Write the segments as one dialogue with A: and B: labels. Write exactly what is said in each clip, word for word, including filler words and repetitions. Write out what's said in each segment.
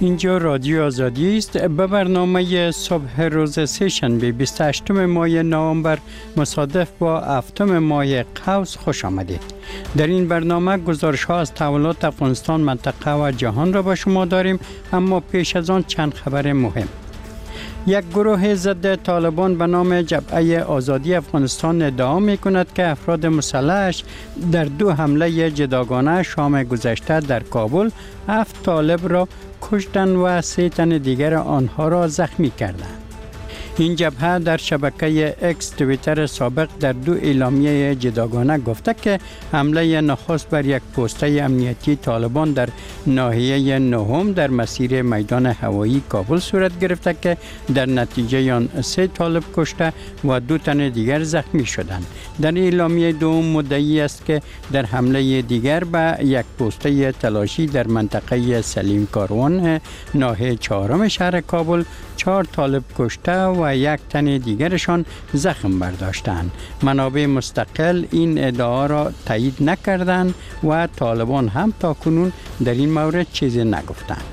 A: اینجا رادیو آزادی است. به برنامه صبح روز سه‌شنبه بیست و هشتم ماه نوامبر مصادف با هفتم ماه قوس خوش آمدید. در این برنامه گزارش ها از تحولات افغانستان، منطقه و جهان را با شما داریم، اما پیش از آن چند خبر مهم. یک گروه ضد طالبان به نام جبهه آزادی افغانستان ادعا می کند که افراد مسلحش در دو حمله جداگانه شام گذشته در کابل هفت طالب را کشتند و سه تن دیگر آنها را زخمی کردند. این جبهه در شبکه اکس توییتر سابق در دو اعلامیه جداگانه گفته که حمله نخست بر یک پوسته امنیتی طالبان در ناحیه نهم در مسیر میدان هوایی کابل صورت گرفته که در نتیجه آن سه طالب کشته و دو تن دیگر زخمی شدند. در اعلامیه دوم مدعی است که در حمله دیگر به یک پوسته تلاشی در منطقه سلیم کاروان ناحیه چهارم شهر کابل چهار طالب کشته و یک تن دیگرشان زخم برداشتند. منابع مستقل این ادعا را تایید نکردند و طالبان هم تاکنون در این مورد چیزی نگفتند.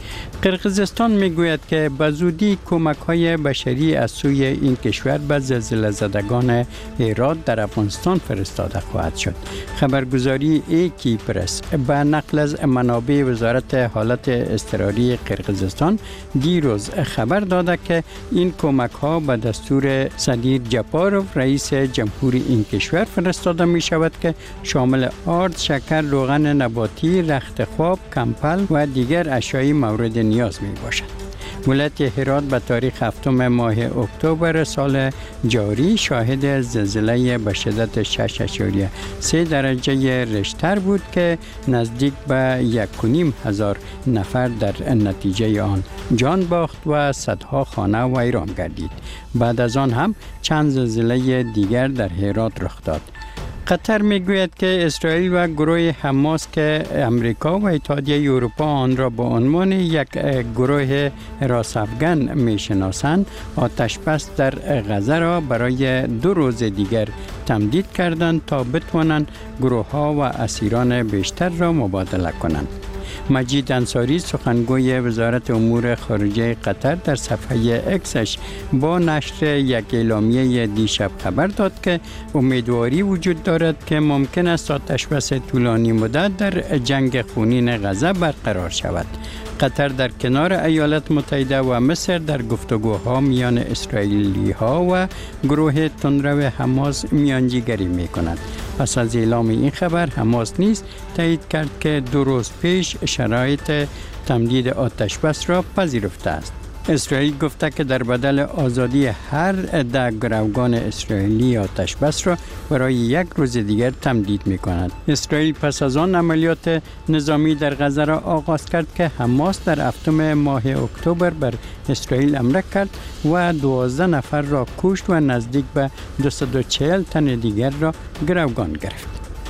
A: قرقیزستان میگوید که به زودی کمک‌های بشری از سوی این کشور به زلزله زدگان هرات در افغانستان فرستاده خواهد شد. خبرگزاری ایکی پرس به نقل از منابع وزارت حالت اضطراری قرقیزستان دیروز خبر داده که این کمک‌ها به دستور صدیر جپاروف رئیس جمهوری این کشور فرستاده می شود که شامل آرد، شکر، روغن نباتی، رخت خواب، کمپل و دیگر اشیاء مورد نیاز می باشد. ولایت هرات به تاریخ هفتم ماه اکتبر سال جاری شاهد زلزله به شدت شش اعشاریه سه درجه ریشتر بود که نزدیک به یک و نیم هزار نفر در نتیجه آن جان باخت و صدها خانه ویران گردید. بعد از آن هم چند زلزله دیگر در هرات رخ داد. قطر میگوید که اسرائیل و گروه حماس که امریکا و اتحادیه اروپا آن را به عنوان یک گروه راست افغان میشناسند، آتش بس در غزه را برای دو روز دیگر تمدید کردند تا بتوانند گروه ها و اسیران بیشتر را مبادله کنند. مجید انصاری سخنگوی وزارت امور خارجه قطر در صفحه اکسش با نشر یک اعلامیه دیشب خبر داد که امیدواری وجود دارد که ممکن است آتشبس طولانی مدت در جنگ خونین غزه برقرار شود. قطر در کنار ایالات متحده و مصر در گفتگوها میان اسرائیلی ها و گروه تندرو حماس میانجیگری می کند. پس از اعلام این خبر حماس نیز تایید کرد که دو روز پیش شرایط تمدید آتش بس را پذیرفته است. اسرائیل گفته که در بدل آزادی هر ده گروگان اسرائیلی آتش بس را برای یک روز دیگر تمدید می کند. اسرائیل پس از آن عملیات نظامی در غزه را آغاز کرد که حماس در هفتم ماه اکتبر بر اسرائیل حمله کرد و دوازده نفر را کشت و نزدیک به دویست و چهل تن دیگر را گروگان گرفت.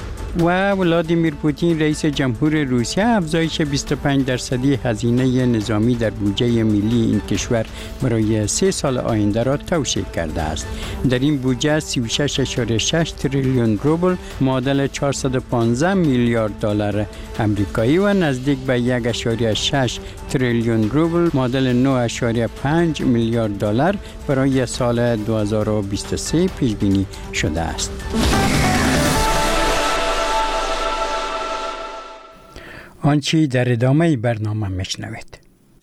A: و ولادیمیر پوتین رئیس جمهور روسیه افزایش بیست و پنج درصدی هزینه نظامی در بودجه ملی این کشور برای سه سال آینده را توشیح کرده است. در این بودجه سی و شش اعشاریه شش تریلیون روبل معادل چهارصد و پانزده میلیارد دلار آمریکایی و نزدیک به یک اعشاریه شش تریلیون روبل معادل نه اعشاریه پنج میلیارد دلار برای سال دو هزار و بیست و سه پیش بینی شده است. آنچه در ادامه برنامه میشنوید.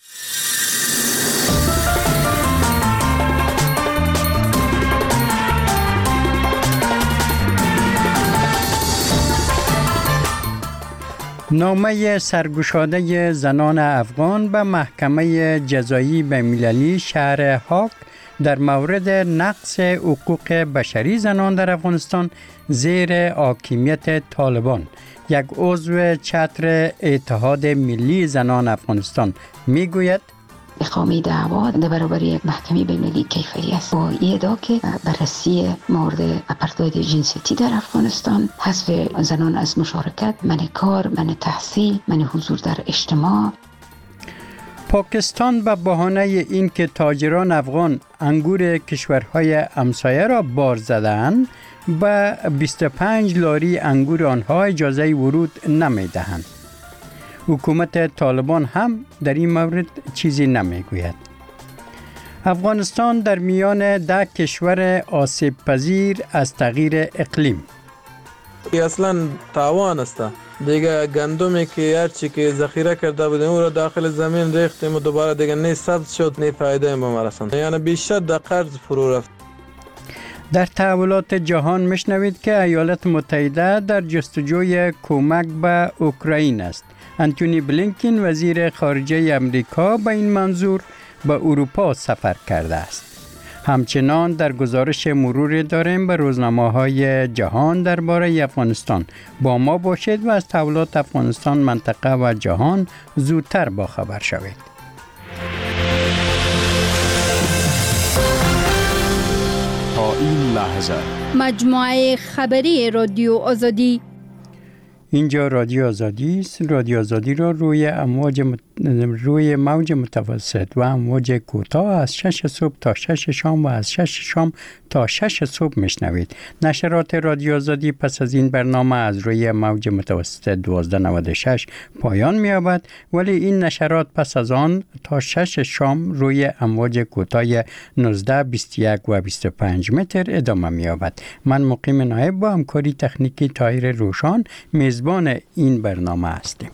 A: نامه سرگشاده زنان افغان به محکمه جزایی بین‌المللی شهر هاگ در مورد نقض حقوق بشری زنان در افغانستان زیر حاکمیت طالبان، یک عضو چتر اتحاد ملی زنان افغانستان میگوید
B: اقامه دعوا در برابر یک محکمه بین‌المللی کیفری است با ادعا که بررسی مورد اپارتاید جنسیتی در افغانستان، حذف زنان از مشارکت، منع کار، منع تحصیل، منع حضور در اجتماع.
A: پاکستان به بهانه اینکه تاجران افغان انگور کشورهای همسایه را بار زدند، به بیست و پنج لاری انگور آنها اجازه ورود نمی دهند. حکومت طالبان هم در این مورد چیزی نمیگوید. افغانستان در میان ده کشور آسیب پذیر از تغییر اقلیم.
C: اصلا تاوان است. دیگه گندمی که هر چی که ذخیره کرده بودیم او را داخل زمین ریختیم و دوباره دیگه نه سبز شد نه فایده ما رساند. یعنی بیشتر در قرض فرو رفت.
A: در تحولات جهان میشنوید که ایالات متحده در جستجوی کمک به اوکراین است. انتونی بلینکن وزیر خارجه امریکا به این منظور به اروپا سفر کرده است. همچنان در گزارش مرور داریم به روزنامه‌های جهان درباره افغانستان. با ما باشید و از تحولات افغانستان، منطقه و جهان زودتر باخبر شوید.
D: تا این لحظه
E: مجموعه خبری رادیو آزادی.
A: اینجا رادیو آزادی است. رادیو آزادی را روی امواج مت... روی موج متوسط و امواج کوتاه از شش صبح تا شش شام و از شش شام تا شش صبح میشنوید. نشرات رادیو آزادی پس از این برنامه از روی موج متوسط دوازده نود و شش پایان می‌یابد، ولی این نشرات پس از آن تا شش شام روی امواج کوتاه نوزده، بیست و یک و بیست و پنج متر ادامه می‌یابد. من مقیم نایب با همکاری تکنیکی طاهر روشان میزبان این برنامه هستیم.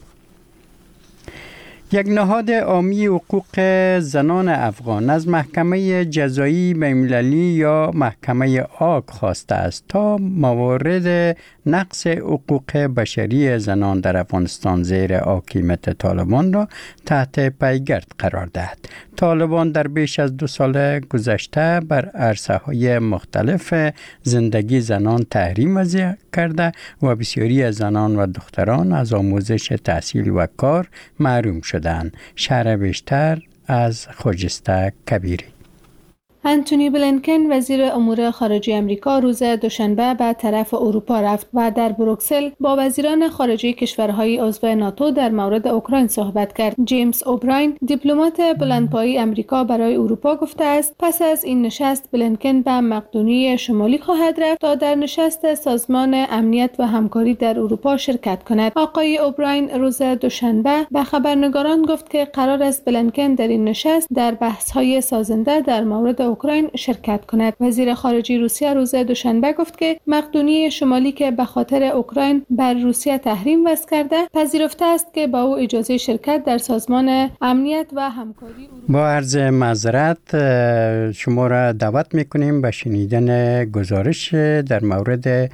A: یک نهاد عامی حقوق زنان افغان از محکمه جزایی بین‌المللی یا محکمه آگ خواسته است تا موارد نقض حقوق بشری زنان در افغانستان زیر حاکمیت طالبان را تحت پیگرد قرار دهد. طالبان در بیش از دو سال گذشته بر عرصه‌های مختلف زندگی زنان تحریم وضع کرده و بسیاری از زنان و دختران از آموزش تحصیل و کار محروم شدند. شرح بیشتر از خجسته کبیری.
F: انتونی بلینکن وزیر امور خارجه امریکا روز دوشنبه به طرف اروپا رفت و در بروکسل با وزیران خارجه کشورهای عضو ناتو در مورد اوکراین صحبت کرد. جیمز اوبراین دیپلمات بلندپایه امریکا برای اروپا گفته است پس از این نشست بلینکن به مقدونیه شمالی خواهد رفت تا در نشست سازمان امنیت و همکاری در اروپا شرکت کند. آقای اوبراین روز دوشنبه به خبرنگاران گفت که قرار است بلینکن در این نشست در بحث‌های سازنده در مورد اوکراین شرکت کند. وزیر خارجه روسیه روز دوشنبه گفت که مقدونیه شمالی که به خاطر اوکراین بر روسیه تحریم وضع کرده پذیرفته است که با او اجازه شرکت در سازمان امنیت و همکاری.
A: با عرض معذرت شما را دعوت میکنیم به شنیدن گزارش در مورد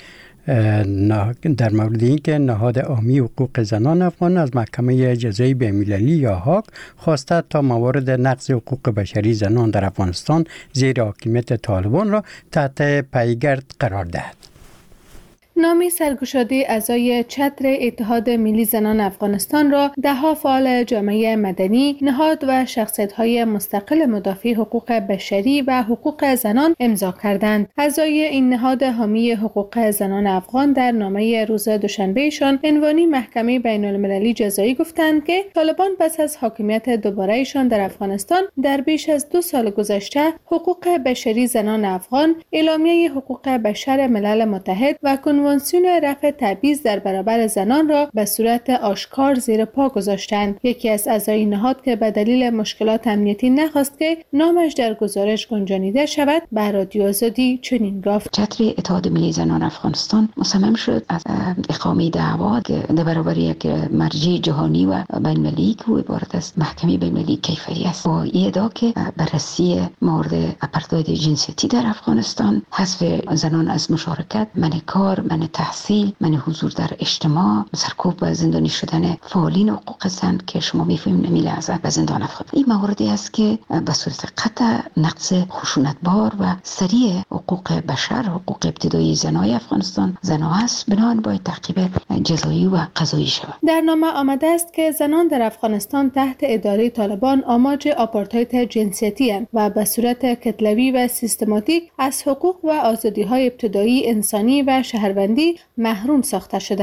A: در مورد اینکه نهاد عامی حقوق زنان افغان از محکمه جزایی بین‌المللی یا هاگ خواسته تا موارد نقض حقوق بشری زنان در افغانستان زیر حاکمیت طالبان را تحت پیگرد قرار دهد.
F: نامی سرگشاده اعضای چتر اتحاد ملی زنان افغانستان را ده‌ها فعال جامعه مدنی، نهاد و شخصیت‌های مستقل مدافع حقوق بشری و حقوق زنان امضا کردند. اعضای این نهاد حامی حقوق زنان افغان در نامه روز دوشنبهشان عنوانی محکمه بین‌المللی جزایی گفتند که طالبان پس از حاکمیت دوباره‌شان در افغانستان در بیش از دو سال گذشته حقوق بشری زنان افغان، اعلامیه حقوق بشر ملل متحد و کنوانسیون رفع تبعیض در برابر زنان را به صورت آشکار زیر پا گذاشتند. یکی از اعضای نهاد که به دلیل مشکلات امنیتی نخواست که نامش در گزارش گنجانیده شود به رادیو آزادی چنین گفت:
B: چتر اتحاد ملی زنان افغانستان مصمم شد از اقامه دعوا که در برابر یک مرجع جهانی و بین‌المللی که عبارت است محکمه بین‌المللی کیفری است با ادعا که بررسی مورد آپارتاید جنسیتی در افغانستان، حذف زنان از مشارکت، منع کار، منع تحصیل، منع حضور در اجتماع، سرکوب و زندانی شدن فعالین حقوق زن که شما می‌فهمید نمی لحظه به زندان افغان. این موردی است که به صورت قطع نقض خشونتبار و سریع حقوق بشر، حقوق ابتدایی زنای افغانستان زنها است، بنابراین باید تعقیب جزایی و قضایی شود.
F: در نامه آمده است که زنان در افغانستان تحت اداره طالبان آماج آپارتاید جنسیتی اند و به صورت کتلوی و سیستماتیک از حقوق و آزادی‌های ابتدایی انسانی و شهروندی محروم ساخته شدند.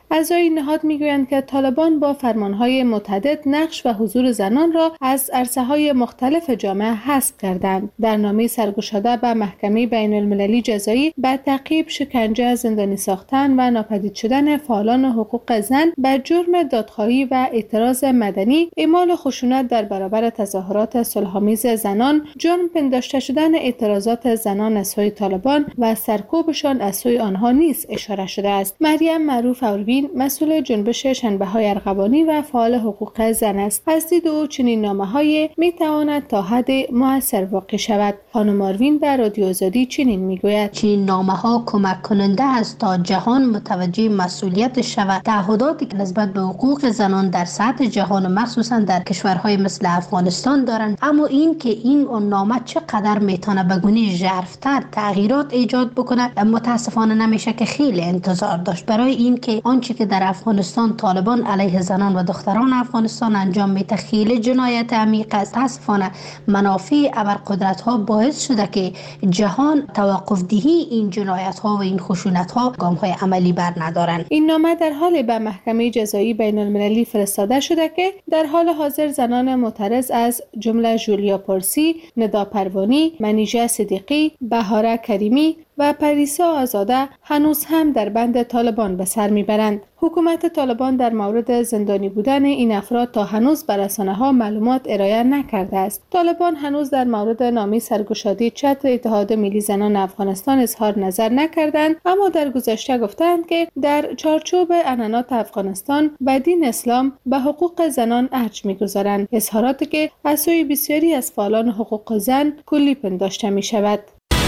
F: اعضای نهاد میگویند که طالبان با فرمانهای متعدد نقش و حضور زنان را از عرصه‌های مختلف جامعه حذف کردند. در نامه سرگشاده به محکمه بین المللی جزایی به تعقیب شکنجه، زندانی ساختن و ناپدید شدن فعالان حقوق زن به جرم دادخواهی و اعتراض مدنی، اعمال خشونت در برابر تظاهرات صلح‌آمیز زنان، جرم پنداشته شدن اعتراضات زنان از سوی طالبان و سرکوبشان از سوی آنها نیز اشاره شده است. مریم معروف اوروین مسئول جنبش شنبه‌های ارغوانی و فعال حقوق زن است. از دید او چنین نامه‌هایی می‌تواند تا حد مؤثر واقع شود. خانم آروین در رادیو آزادی چنین می‌گوید:
G: چنین نامه‌ها کمک کننده است تا جهان متوجه مسئولیت شود. تعهداتی که نسبت به حقوق زنان در سطح جهان مخصوصا در کشورهای مثل افغانستان دارند، اما این که این نامه چقدر میتونه به گونه ژرف‌تر تغییرات ایجاد بکنه متاسفانه نمیشه که خیلی انتظار داشت. برای این که آنچه که در افغانستان طالبان علیه زنان و دختران افغانستان انجام میده خیلی جنایت عمیق است. متاسفانه منافع ابرقدرت‌ها باعث شده که جهان توقف دهی این جنایت‌ها و این خشونت‌ها گام‌های عملی بر ندارند.
F: این نامه در حال به محکمه جزایی بین المللی فرستاده شده که در حال حاضر زنان معترض از جمله جولیا پارسی، ندا پروانی، منیژه صدیقی، بهاره کریمی و پریسا آزاده هنوز هم در بند طالبان به سر میبرند. حکومت طالبان در مورد زندانی بودن این افراد تا هنوز به رسانه‌ها معلومات ارائه نکرده است. طالبان هنوز در مورد نامه سرگشادی چتر اتحاد ملی زنان افغانستان اظهار نظر نکردند، اما در گذشته گفتند که در چارچوب عنعنات افغانستان و دین اسلام به حقوق زنان ارج می‌گذارند. اظهاراتی که از سوی بسیاری از فعالان حقوق زن کلی پنداشته می‌شود.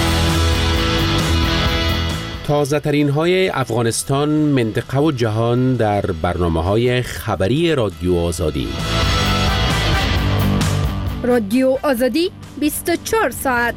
H: تازه ترین های افغانستان، منطقه و جهان در برنامه های خبری رادیو آزادی.
E: رادیو آزادی بیست و چهار ساعت.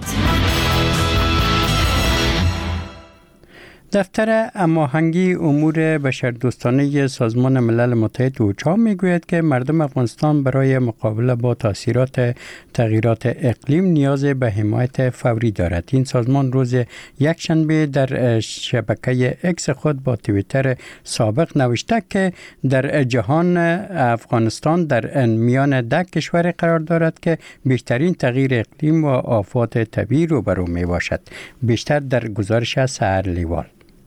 A: دفتر هماهنگی امور بشردوستانه سازمان ملل متحد اوچا میگوید که مردم افغانستان برای مقابله با تاثیرات تغییرات اقلیم نیاز به حمایت فوری دارد. این سازمان روز یکشنبه در شبکه اکس خود با توییتر سابق نوشته که در جهان افغانستان در میان ده کشور قرار دارد که بیشترین تغییر اقلیم و آفات طبیعی روبرو می باشد. بیشتر در گزارش سحر لیوال.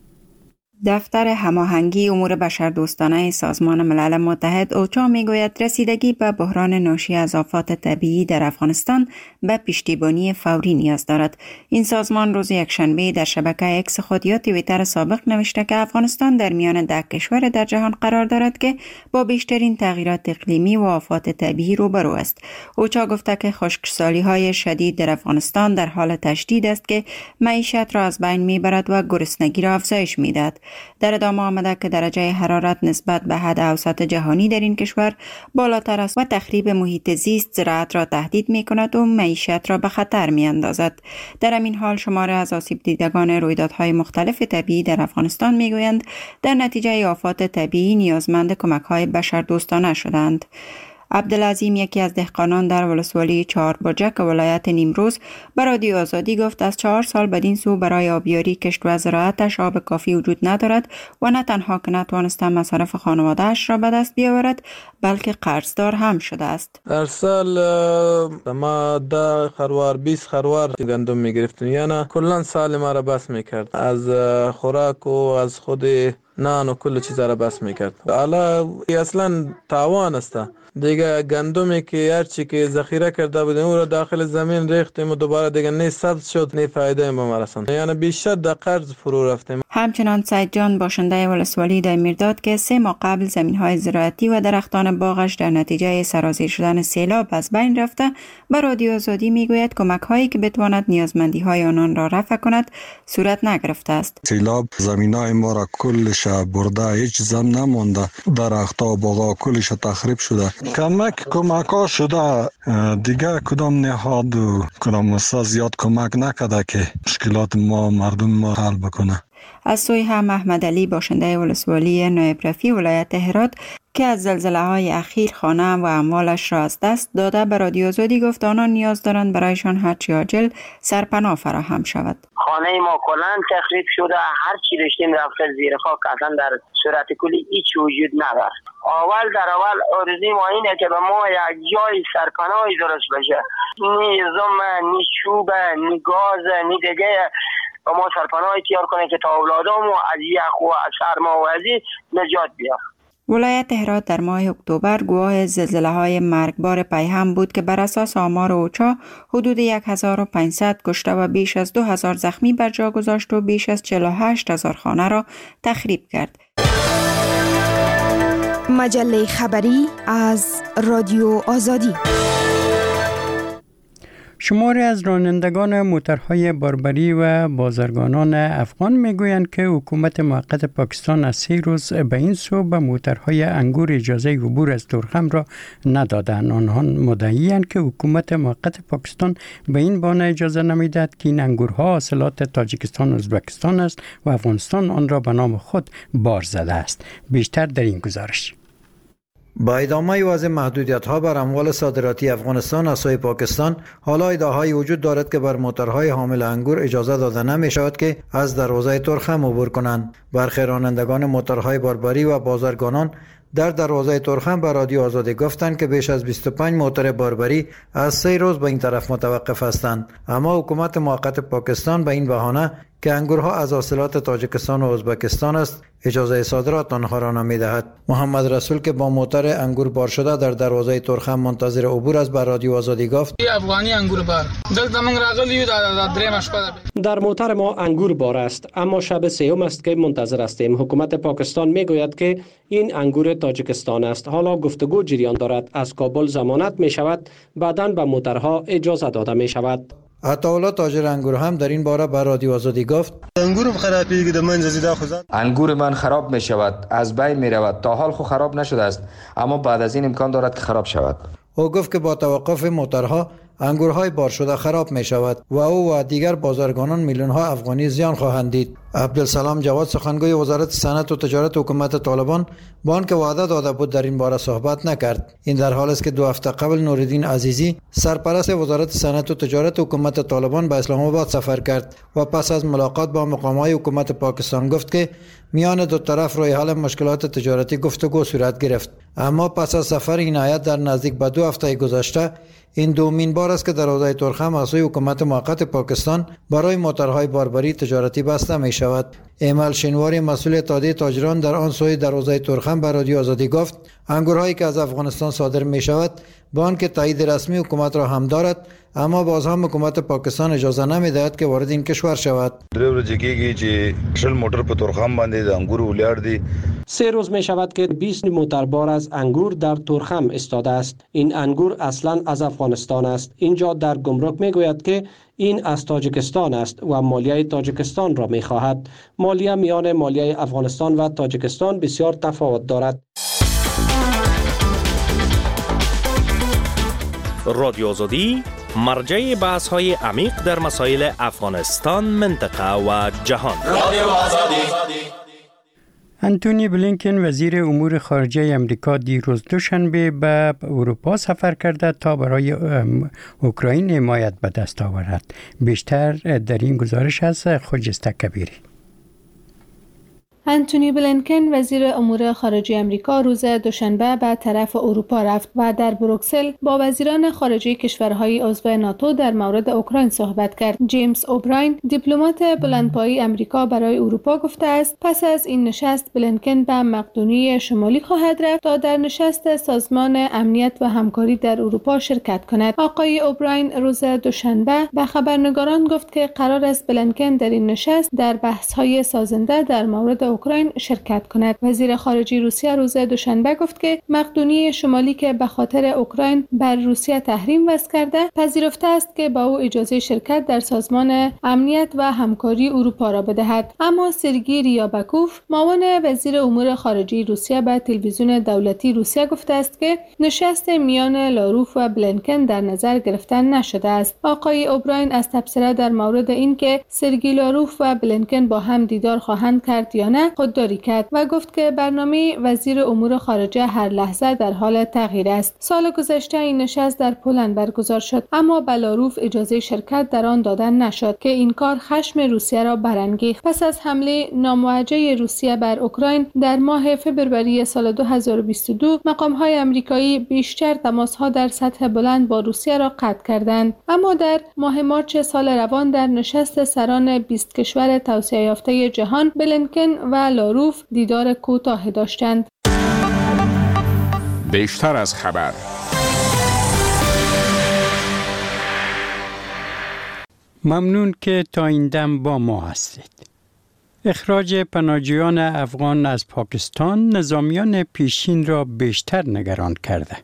I: دفتر هماهنگی امور بشردوستانه سازمان ملل متحد اوچا میگوید رسیدگی به بحران ناشی از آفات طبیعی در افغانستان به پشتیبانی فوری نیاز دارد. این سازمان روز یکشنبه در شبکه اکس خود یا توییتر سابق نوشته که افغانستان در میان ده کشور در جهان قرار دارد که با بیشترین تغییرات اقلیمی و آفات طبیعی روبرو است. اوچا گفته که خشکسالی‌های شدید در افغانستان در حال تشدید است که معیشت را از بین میبرد و گرسنگی را افزایش میدهد. در ادامه آمده که درجه حرارت نسبت به حد اوسط جهانی در این کشور بالاتر است و تخریب محیط زیست زراعت را تهدید می کند و معیشت را به خطر می اندازد. در همین حال شمار از آسیب دیدگان رویدادهای مختلف طبیعی در افغانستان می گویند در نتیجه آفات طبیعی نیازمند کمک‌های بشردوستانه شدند. عبدالعظیم یکی از دهقانان در ولسوالی چهار برجک ولایت نیمروز به رادیو آزادی گفت از چهار سال بدین سو برای آبیاری کشت و زراعتش آب کافی وجود ندارد و نه تنها که نتوانسته مصارف خانواده‌اش را به دست بیاورد بلکه قرضدار هم شده است.
C: هر سال ما ده خروار بیست خروار گندم میگرفتیم، یعنی کلا سال ما را بس میکرد، از خوراک و از خود نان و کل چیز را بس میکرد. حالا اصلا تاوان است دیگه. گندمی که هرچی که ذخیره کرده بودیم او را داخل زمین ریختیم و دوباره دیگه نه سبز شد نه فایده ما مرسند، یعنی بیشتر در قرض فرو رفتیم.
I: همچنان سید جان باشنده ولسوالی در میرداد که سه ماه قبل زمین‌های زراعتی و درختان باغش در نتیجه سرازیر شدن سیلاب از بین رفته به رادیو آزادی میگوید کمک‌هایی که بتواند نیازمندی‌های آنان را رفع کند صورت نگرفته است.
J: سیلاب زمینای ما را کلش برده، هیچ زم نمانده، درخت‌ها و باغ‌ها کلش تخریب شده. کمک کمک ها شده، دیگه کدام نهاد و کدام مؤسسه زیاد کمک نکرده که مشکلات ما مردم ما حل بکنه.
I: از سوی هم احمد علی باشنده ولسوالی نایب رفیع ولایت هرات که از زلزله های اخیر خانه و اموالش را از دست داده به رادیو آزادی گفت آنان نیاز دارند برایشان هرچی عاجل سرپناه فراهم شود.
K: خانه ما کلان تخریب شده، هر چی داشتیم رفته زیر خاک، اصلا در صورت کلی هیچ وجود نداره. اول در اول آرزوی ما اینه که به ما یک جای سرپناهی درست بشه، نی زم نی چوب نی گاز نی دیگه به ما سرپناهی تیار کنه که تا اولادامو از یخ و از سرما و از نجات بیاره.
I: ولایت هرات در ماه اکتبر گواه زلزله های مرگبار پیهم بود که بر اساس آمار اوچا حدود هزار و پانصد کشته و بیش از دو هزار زخمی بر جا گذاشت و بیش از چهل و هشت هزار خانه را تخریب کرد.
L: مجله خبری از رادیو آزادی.
A: شماری از رانندگان موترهای باربری و بازرگانان افغان میگویند که حکومت موقت پاکستان از سه روز به این سو به موترهای انگور اجازه عبور از تورخم را ندادند. آنها مدعی‌اند که حکومت موقت پاکستان به این بهانه اجازه نمیدهد که این انگورها حاصلات تاجیکستان و ازبکستان است و افغانستان آن را به نام خود بار زده است. بیشتر در این گزارش.
M: با ادامه وضع محدودیت‌ها بر اموال صادراتی افغانستان از سوی پاکستان، حالا ادعاهایی وجود دارد که بر موترهای حامل انگور اجازه داده نمی‌شود که از دروازه تورخم عبور کنند. برخی رانندگان موترهای باربری و بازرگانان در دروازه تورخم به رادیو آزادی گفتند که بیش از بیست و پنج موتر باربری از سه روز به این طرف متوقف هستند، اما حکومت موقت پاکستان به این بهانه که انگورها از حاصلات تاجیکستان و ازبکستان است اجازه صادرات آنها را نمی‌دهد. محمد رسول که با موتر انگور بار شده در دروازه تورخم منتظر عبور است بر رادیو آزادی گفت
N: افغانی انگور بار دلته موږ راغلی د دریم شپه در موتر ما انگور بار است، اما شب سوم است که منتظر هستیم. حکومت پاکستان میگوید که این انگور تاجیکستان است. حالا گفتگو جریان دارد، از کابل ضمانت می شود بعداً به موترها اجازه داده می شود.
M: عطاالله تاجر انگور هم در این باره بر رادیو آزادی گفت
O: انگور خرابی که من زیاده خود
P: انگور من خراب می شود، از بین می رود. تا حال خو خراب نشده است، اما بعد از این امکان دارد که خراب شود.
M: او گفت که با توقف موترها انگورهای بار شده خراب می شود و او و دیگر بازرگانان میلیون ها افغانی زیان خواهند دید. عبدالسلام جواد سخنگوی وزارت صنعت و تجارت حکومت طالبان با آنکه وعده داده بود در این باره صحبت نکرد. این در حالی است که دو هفته قبل نورالدین عزیزی سرپرست وزارت صنعت و تجارت حکومت طالبان به اسلام آباد سفر کرد و پس از ملاقات با مقامات حکومت پاکستان گفت که میان دو طرف روی حل مشکلات تجارتی گفتگو صورت گرفت. اما پس از سفر این هیئت در نزدیک به دو هفته گذشته این دومین بار است که دروازه تورخم از سوی حکومت موقت پاکستان برای موترهای باربری تجارتی بسته می شود. ایمل شینواری مسئول اتحادیه تاجران در آن سوی دروازه تورخم به رادیو آزادی گفت انگورهایی که از افغانستان صادر می شود با آنکه تایید رسمی حکومت را هم دارد، اما باز هم حکومت پاکستان اجازه نمیدهد که وارد این کشور شود.
Q: درې ورځې کېږي چې شل موټر په تورخم باندې د انګور ولاړ دي.
N: سه روز می شود که بیست موتر بار از انگور در تورخم استاده است. این انگور اصلا از افغانستان است. اینجا در گمرک می گوید که این از تاجیکستان است و مالیه تاجیکستان را می خواهد. مالیه میان مالیه افغانستان و تاجیکستان بسیار تفاوت دارد.
R: رادیو آزادی مرجع بحث های عمیق در مسائل افغانستان، منطقه و جهان. رادیو آزادی.
A: انتونی بلینکن وزیر امور خارجه امریکا دیروز دوشنبه به اروپا سفر کرده تا برای اوکراین حمایت به دست آورد. بیشتر در این گزارش از خجسته کبیری.
F: انتونی بلینکن وزیر امور خارجه امریکا روز دوشنبه به طرف اروپا رفت و در بروکسل با وزیران خارجه کشورهای عضو ناتو در مورد اوکراین صحبت کرد. جیمز اوبراین دیپلمات بلندپایه امریکا برای اروپا گفته است پس از این نشست بلینکن به مقدونیه شمالی خواهد رفت تا در نشست سازمان امنیت و همکاری در اروپا شرکت کند. آقای اوبراین روز دوشنبه به خبرنگاران گفت که قرار است بلینکن در این نشست در بحث‌های سازنده در مورد اوکراین شرکت کند. وزیر خارجه روسیه روز دوشنبه گفت که مقدونیه شمالی که به خاطر اوکراین بر روسیه تحریم وضع کرده، پذیرفته است که با او اجازه شرکت در سازمان امنیت و همکاری اروپا را بدهد. اما سرگئی ریابکوف، معاون وزیر امور خارجه روسیه، به تلویزیون دولتی روسیه گفته است که نشست میان لاروف و بلینکن در نظر گرفته نشده است. آقای اوبراین از تبصره در مورد اینکه سرگئی لاروف و بلینکن با هم دیدار خواهند کرد یا نه خودداری کرد و گفت که برنامه وزیر امور خارجه هر لحظه در حال تغییر است. سال گذشته این نشست در پولند برگزار شد، اما به لاروف اجازه شرکت در آن داده نشد که این کار خشم روسیه را برانگیخت. پس از حمله ناموجه روسیه بر اوکراین در ماه فوریه سال دو هزار و بیست و دو، مقام‌های آمریکایی بیشتر تماس‌ها در سطح بلند با روسیه را قطع کردند. اما در ماه مارچ سال روان در نشست سران بیست کشور توسعه یافته جهان، بلینکن و لاروف دیدار کوتاه داشتند.
D: بیشتر از خبر.
A: ممنون که تا این دم با ما هستید. اخراج پناهجویان افغان از پاکستان نظامیان پیشین را بیشتر نگران کرده.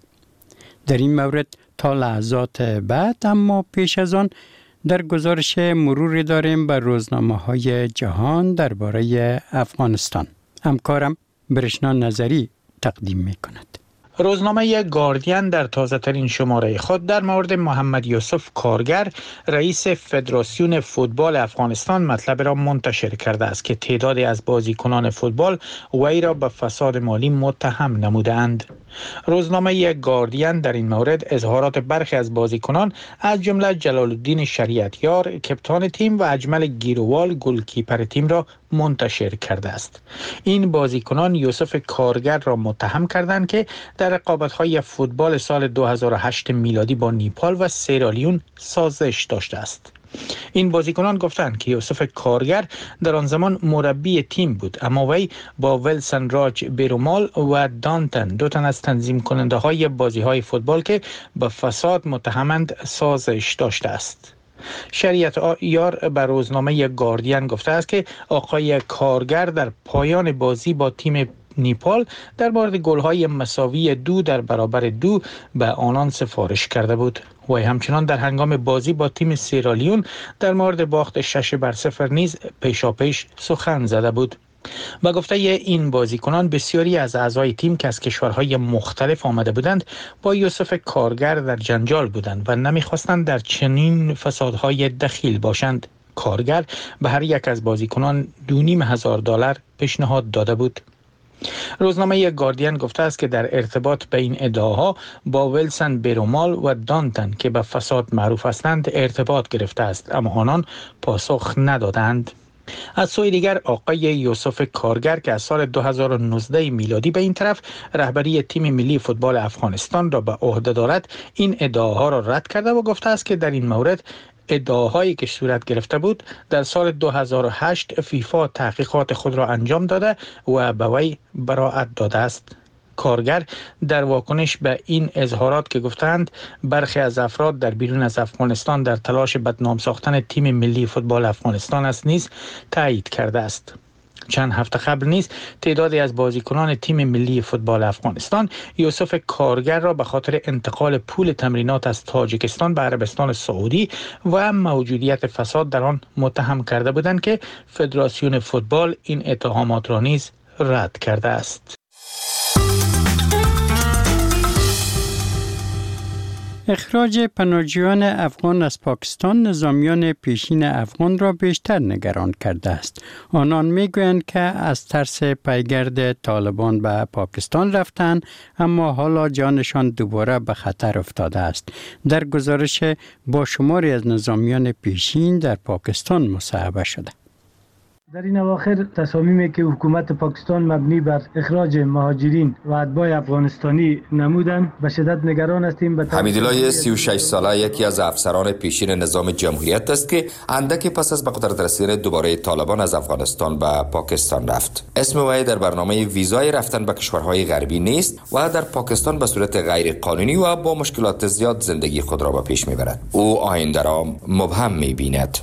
A: در این مورد تا لحظات بعد، اما پیش از آن در گزارش مروری داریم بر روزنامه‌های جهان درباره افغانستان. همکارم برشنا نظری تقدیم می‌کند.
S: روزنامه گاردین در تازه‌ترین شماره خود در مورد محمد یوسف کارگر، رئیس فدراسیون فوتبال افغانستان، مطلب را منتشر کرده است که تعدادی از بازیکنان فوتبال وی را به فساد مالی متهم نمودند. روزنامه گاردین در این مورد اظهارات برخی از بازیکنان از جمله جلال الدین شریعتیار، کپتان تیم، و اجمل گیروال، گلکیپر تیم را منتشر کرده است. این بازیکنان یوسف کارگر را متهم کردند که در رقابت‌های فوتبال سال دو هزار و هشت میلادی با نیپال و سیرالیون سازش داشته است. این بازیکنان گفتند که یوسف کارگر در آن زمان مربی تیم بود، اما وی با ولسن راج بیرومال و دانتن، دو تن از تنظیم کننده های بازی های فوتبال که به فساد متهمند، سازش داشته است. شریعت یار به روزنامه گاردین گفته است که آقای کارگر در پایان بازی با تیم نیپال در مورد گل‌های مساوی دو در برابر دو به آنان سفارش کرده بود. و همچنان در هنگام بازی با تیم سیرالیون در مورد باخت شش بر صفر نیز پیشاپیش سخن زده بود. با گفته این بازیکنان، بسیاری از اعضای تیم که از کشورهای مختلف آمده بودند با یوسف کارگر در جنجال بودند و نمیخواستند در چنین فسادهای دخیل باشند. کارگر به هر یک از بازیکنان دو نیم هزار دلار پیشنهاد داده بود. روزنامه گاردین گفته است که در ارتباط به این ادعاها با ولسن بیرومال و دانتن که به فساد معروف هستند ارتباط گرفته است، اما آنان پاسخ ندادند. از سوی دیگر آقای یوسف کارگر که از سال دو هزار و نوزده میلادی به این طرف رهبری تیم ملی فوتبال افغانستان را به عهده دارد، این ادعاها را رد کرده و گفته است که در این مورد ادعاهایی که صورت گرفته بود در سال دو هزار و هشت فیفا تحقیقات خود را انجام داده و به وی براءت داده است. کارگر در واکنش به این اظهارات که گفتند برخی از افراد در بیرون از افغانستان در تلاش بدنام ساختن تیم ملی فوتبال افغانستان است نیز تایید کرده است. چند هفته قبل نیز تعدادی از بازیکنان تیم ملی فوتبال افغانستان یوسف کارگر را به خاطر انتقال پول تمرینات از تاجیکستان به عربستان سعودی و موجودیت فساد در آن متهم کرده بودند که فدراسیون فوتبال این اتهامات را نیز رد کرده است.
A: اخراج پناهجویان افغان از پاکستان نظامیان پیشین افغان را بیشتر نگران کرده است. آنان میگویند که از ترس پیگرد طالبان به پاکستان رفتند، اما حالا جانشان دوباره به خطر افتاده است. در گزارش با شماری از نظامیان پیشین در پاکستان مصاحبه شده.
T: در این اواخر تصامیمی که حکومت پاکستان مبنی بر اخراج مهاجرین و اتباع افغانستانی نمودند به شدت نگران هستیم.
U: حمیدالله سی و شش ساله یکی از افسران پیشین نظام جمهوریت است که اندکی پس از به قدرت رسیدن دوباره طالبان از افغانستان به پاکستان رفت. اسم وی در برنامه ویزای رفتن به کشورهای غربی نیست و در پاکستان به صورت غیر قانونی و با مشکلات زیاد زندگی خود را به پیش میبرد. او آینده را مبهم میبیند.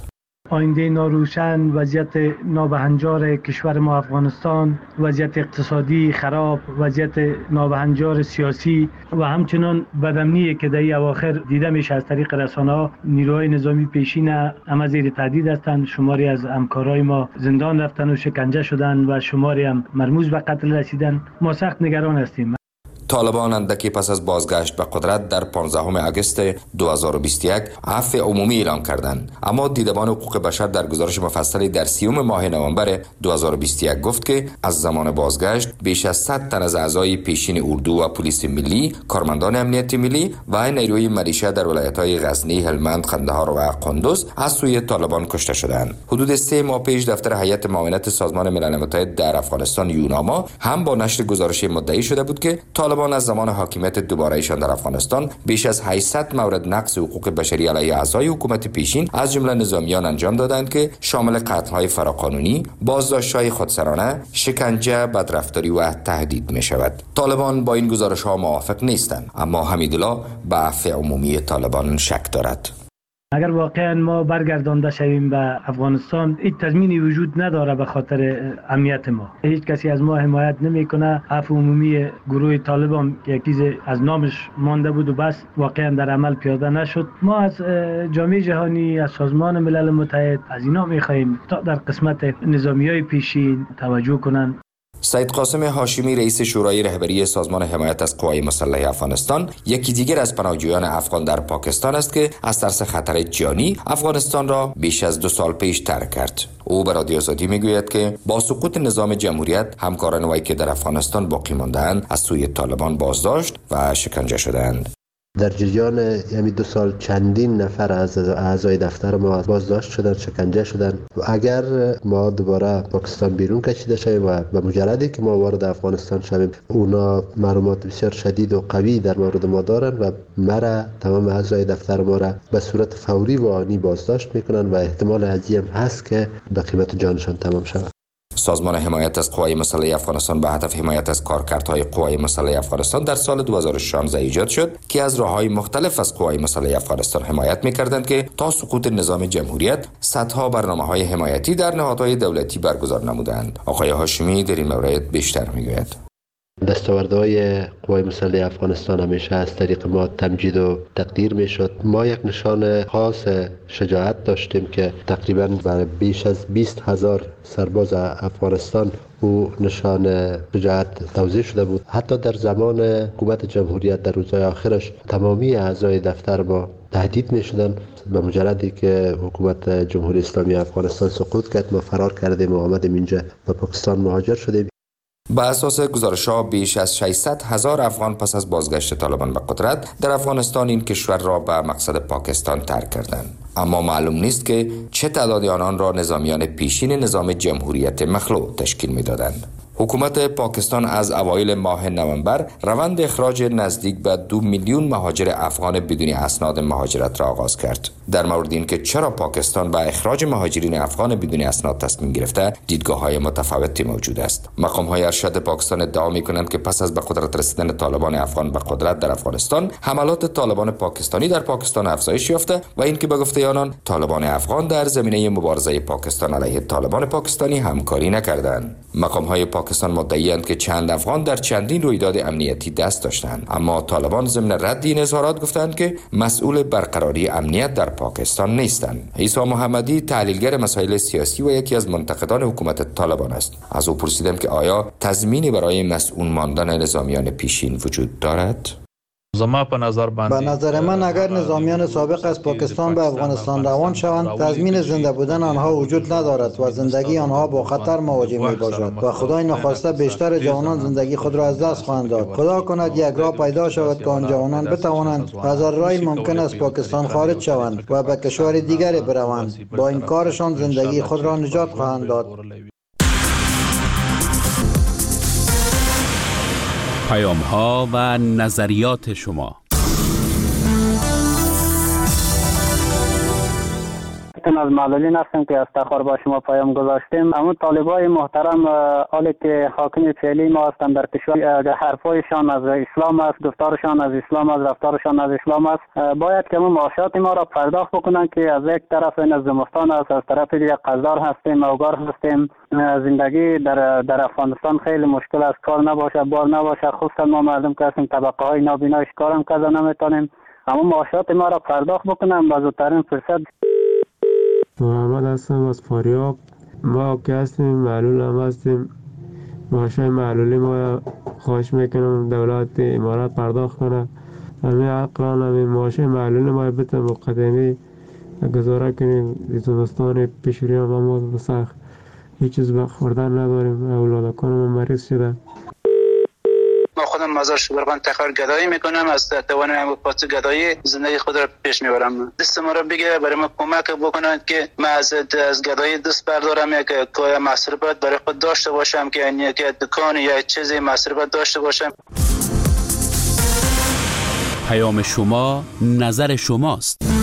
T: آینده ناروشن، وضعیت نابهنجار کشور ما افغانستان، وضعیت اقتصادی خراب، وضعیت نابهنجار سیاسی و همچنان بدامنی که در اواخر دیده میشه از طریق رسانه‌ها. نیروهای نظامی پیشین هم زیر تهدید هستند. شماری از همکارای ما زندان رفتن و شکنجه شدن و شماری هم مرموز به قتل رسیدن. ما سخت نگران هستیم.
U: طالبان اندکی پس از بازگشت به قدرت در پانزدهم آگوست دو هزار و بیست و یک عفو عمومی اعلام کردند، اما دیدبان حقوق بشر در گزارش مفصلی در سیوم ماه نوامبر دو هزار و بیست و یک گفت که از زمان بازگشت بیش از صد تن از اعضای پیشین اردو و پلیس ملی، کارمندان امنیت ملی و نیروی ملیشه در ولایت‌های غزنی، هلمند، قندهار و قندوز از سوی طالبان کشته شدند. حدود سه ماه پیش دفتر هیئت معاونت سازمان ملل متحد در افغانستان یوناما هم با نشر گزارش مدعی شده بود که طالبان از زمان حاکمیت دوباره‌ایشان در افغانستان بیش از هشتصد مورد نقض حقوق بشری علیه اعضای حکومت پیشین از جمله نظامیان انجام دادند که شامل قتل‌های فراقانونی، بازداشت‌های خودسرانه، شکنجه، بدرفتاری و تهدید می‌شود. طالبان با این گزارش‌ها موافق نیستند، اما حمیدالله به عفو عمومی طالبان شک دارد.
T: اگر واقعا ما برگردانده شویم به افغانستان، هیچ تضمینی وجود نداره به خاطر امنیت ما. هیچ کسی از ما حمایت نمیکنه. عفو عمومی گروه طالبان که یکی از نامش مانده بود و بس واقعا در عمل پیاده نشد. ما از جامعه جهانی، از سازمان ملل متحد، از اینا میخواهیم تا در قسمت نظامیای پیشین توجه کنند.
U: سید قاسم هاشمی رئیس شورای رهبری سازمان حمایت از قوای مسلحه افغانستان یکی دیگر از پناهجویان افغان در پاکستان است که از ترس خطر جانی افغانستان را بیش از دو سال پیش ترک کرد. او به رادیو آزادی میگوید که با سقوط نظام جمهوریت همکاران وی که در افغانستان باقی مانده‌اند از سوی طالبان بازداشت و شکنجه شدند.
B: در جریان یعنی دو سال چندین نفر از اعضای دفتر ما بازداشت شدن، شکنجه شدن و اگر ما دوباره پاکستان بیرون کشیده شویم و به مجردی که ما وارد افغانستان شویم، اونا معلومات بسیار شدید و قوی در مورد ما دارن و مرا تمام اعضای دفتر ما را به صورت فوری و آنی بازداشت میکنن و احتمال عظیم هست که به قیمت جانشان تمام شود.
U: سازمان حمایت از قوای مسلحه افغانستان به هدف حمایت از کارکردهای قوای مسلحه افغانستان در سال دو هزار و شانزده ایجاد شد که از راه‌های مختلف از قوای مسلحه افغانستان حمایت می‌کردند که تا سقوط نظام جمهوریت صدها برنامه‌های حمایتی در نهادهای دولتی برگزار نمودند. آقای هاشمی در این مورد بیشتر می‌گوید.
B: دستاوردهای قوای مسلحه افغانستان همیشه از طریق ما تمجید و تقدیر میشد. ما یک نشان خاص شجاعت داشتیم که تقریبا برای بیش از بیست هزار سرباز افغانستان او نشان شجاعت توزیع شده بود. حتی در زمان حکومت جمهوریت در روزهای آخرش تمامی اعضای دفتر ما تهدید می شدن. به مجردی که حکومت جمهوری اسلامی افغانستان سقوط کرد، ما فرار کردیم و آمدیم اینجا به پاکستان مهاجر شدیم.
U: با اساس گزارش‌ها بیش از ششصد هزار افغان پس از بازگشت طالبان به قدرت در افغانستان این کشور را به مقصد پاکستان ترک کردند. اما معلوم نیست که چه تعدادی آنان را نظامیان پیشین نظام جمهوریت مخلوع تشکیل می‌دادند. حکومت پاکستان از اوایل ماه نوامبر روند اخراج نزدیک به دو میلیون مهاجر افغان بدون اسناد مهاجرت را آغاز کرد. در مورد اینکه چرا پاکستان به اخراج مهاجرین افغان بدون اسناد تصمیم گرفته، دیدگاه‌های متفاوتی موجود است. مقام‌های ارشد پاکستان ادعا می‌کنند که پس از به قدرت رسیدن طالبان افغان به قدرت در افغانستان، حملات طالبان پاکستانی در پاکستان افزایش یافته و اینکه به گفته آنان طالبان افغان در زمینه مبارزه پاکستان علیه طالبان پاکستانی همکاری نکردند. مقام‌های پاکستان مدعی‌اند که چند افغان در چندین رویداد امنیتی دست داشتند، اما طالبان ضمن رد این اظهارات گفتند که مسئول برقراری امنیت در پاکستان نیستند. عیسی محمدی تحلیلگر مسائل سیاسی و یکی از منتقدان حکومت طالبان است. از او پرسیدم که آیا تضمینی برای مسئول ماندن نظامیان پیشین وجود دارد؟
V: به نظر من اگر نظامیان سابق از پاکستان به افغانستان روان شوند، تضمین زنده بودن آنها وجود ندارد و زندگی آنها با خطر مواجه می باشد و خدای نخواسته بیشتر جوانان زندگی خود را از دست خواهند داد. خدا کند یک راه پیدا شود که آن جوانان بتوانند از هر راهی ممکن است پاکستان خارج شوند و به کشور دیگری بروند. با این کارشان زندگی خود را نجات خواهند داد.
H: پیام ها و نظریات شما.
E: تن از معلولین هستیم که از تخار با شما پیام گذاشتیم. اما طالبای محترم حالی که حاکم فعلی ما هستند در کشور، حرفایشان از اسلام است، گفتارشان از اسلام است، رفتارشان از اسلام است، باید که ما معاشات ما را پرداخت بکنن که از یک طرف این از زمستان است، از طرف دیگه قزدار هستیم، اوگار هستیم. زندگی در در افغانستان خیلی مشکل است، کار نباشه، بار نباشه، خصوصا ما مردم که هستیم طبقه های نابینا کارم کردن نمیتونیم، اما معاشات ما را پرداخت بکنن با زودترین فرصت.
G: محمد هستم از فاریاب. ما که هستیم معلول هم هستیم، معاشای معلولی ما خواهش میکنم دولت امارات پرداخت کنه. همین اقران همین معاشای معلولی ما بتن مقدمی گزاره کنیم. زمستان پیشوری هم ما بسخ هیچ چیز بخوردن نداریم، اولادکان ما مریض شده.
W: ما خودم مزار شبرغان تخار گدایی میکنم، از توان پاس گدایی زندگی خود را پیش میبرم. دست ما را بگیره برای ما کمک بکنند که ما از از گدایی دست بردارم، یک کوی مصرفات برای خود داشته باشم، که یعنی یک دکان یا چیزی مصرفات داشته باشم.
H: پیام شما نظر شماست.